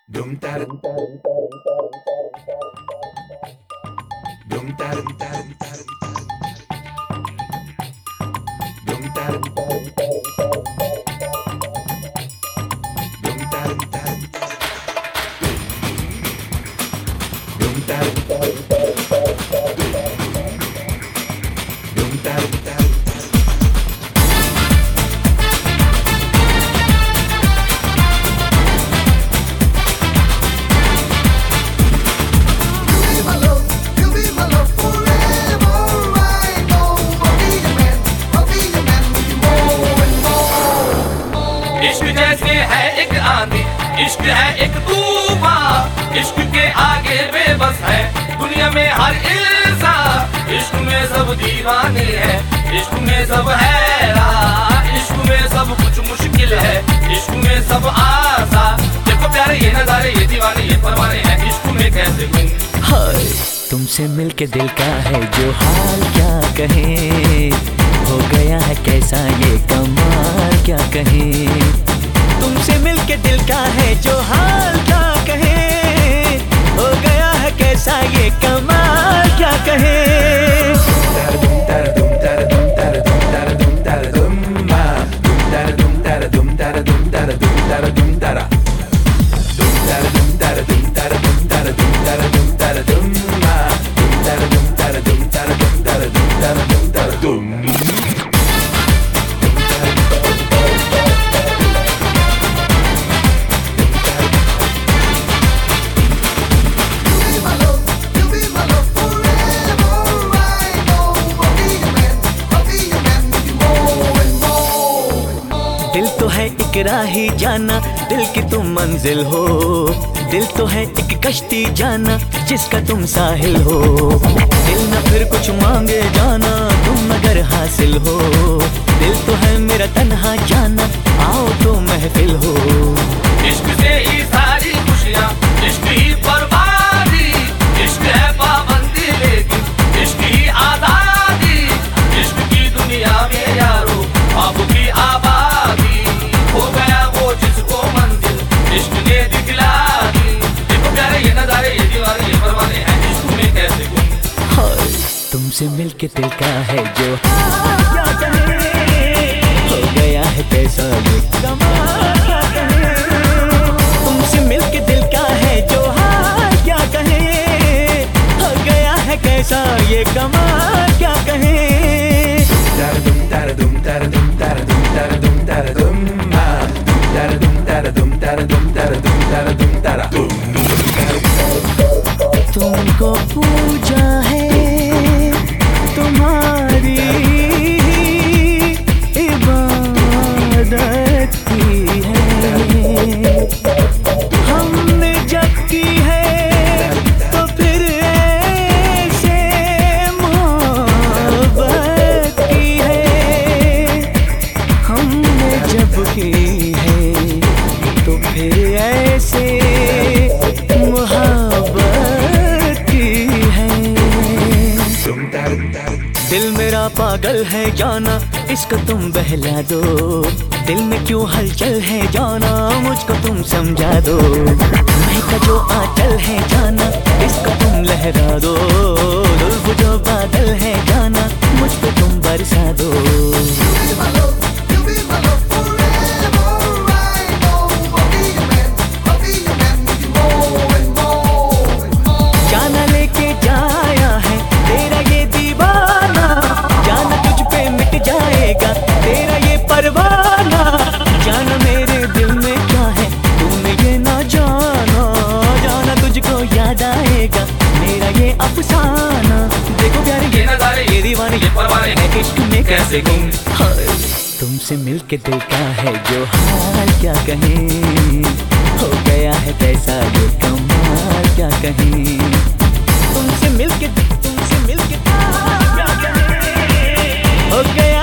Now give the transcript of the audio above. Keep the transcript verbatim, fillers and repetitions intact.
Dum tar dum tar dum tar dum tar dum tar dum tar dum tar dum tar इश्क जैसे है एक आंधी, इश्क है एक तूफान, इश्क के आगे बेबस है दुनिया में हर इंसान। इश्क में सब दीवाने हैं, इश्क में सब हैरान, इश्क में सब कुछ मुश्किल है, इश्क में सब आसान। देखो प्यारे ये नजारे, ये दीवाने, ये परवाने हैं, इश्क में कैसे गुम। हाय तुमसे मिलके दिल का है जो हाल क्या कहें, हो गया है कैसा ये कमाल क्या कहें। तुमसे मिलके दिल का है जो हाल क्या कहें, हो गया है कैसा ये कमाल क्या कहें। dum tar dum tar dum tar dum tar dum tar dum ma dum tar dum tar dum tar dum tar dum tar dum tar dum tar dum tar dum tar dum tar dum tar dum tar dum ma dum tar dum tar dum tar dum tar dum tar dum tar dum दिल तो है एक राही जाना, दिल की तुम मंजिल हो, दिल तो है एक कश्ती जाना जिसका तुम साहिल हो। दिल न फिर कुछ मांगे जाना तुम अगर हासिल हो, दिल तो है मेरा तन्हा जाना आओ तो महफिल हो। इश्क से ही सारी खुशियाँ, इश्क ही बर्बादी, इश्क है पाबंदी लेकिन इश्क ही आजादी। इश्क की दुनिया में यारो ख्वाब की आबादी, हो गया वो जिसको मंजिल इश्क ने दिखला दी। देखो प्यारे ये नजारे, ये दीवाने, ये परवाने हैं, इश्क में कैसे गुम। हाय तुमसे मिलके दिल का है जो क्या कहें, हो गया है कैसा ये कमाल क्या कहें। तुमसे मिलके दिल का है जो हाल क्या कहें, हो गया है कैसा ये कमाल क्या कहें। dum tar dum tar dum tar dum tar dum tar dum ma dum tar dum tar dum tar dum tar dum tar dum tar dum तुमको पूजा है तुम्हारी इबादत की है, हमने जब की है तो फिर ऐसे मोहब्बत की है। हमने जब की है तो फिर ऐसे मोहब्बत की है। dum tar दिल मेरा पागल है जाना इसको तुम बहला दो, दिल में क्यों हलचल है जाना मुझको तुम समझा दो। महका जो आंचल है जाना इसको तुम लहरा दो, जुल्फ जो बादल है जाना मुझ पे तुम बरसा दो। जाना लेके जाया है तेरा ये दीवाना, जाना तुझ पे मिट जाएगा तेरा ये परवाना। जाना मेरे दिल में क्या है तूने ये ना जाना, जाना तुझको याद आएगा मेरा ये अफसाना। देखो प्यारे ये नजारे, ये दीवाने, ये परवाने हैं, इश्क में कैसे गुम। हाय तुमसे मिलके दिल का है जो हाल क्या कहें, हो गया है कैसा ये कमाल क्या कहें। तुमसे मिलके तुमसे मिलके क्या कहें, हो गया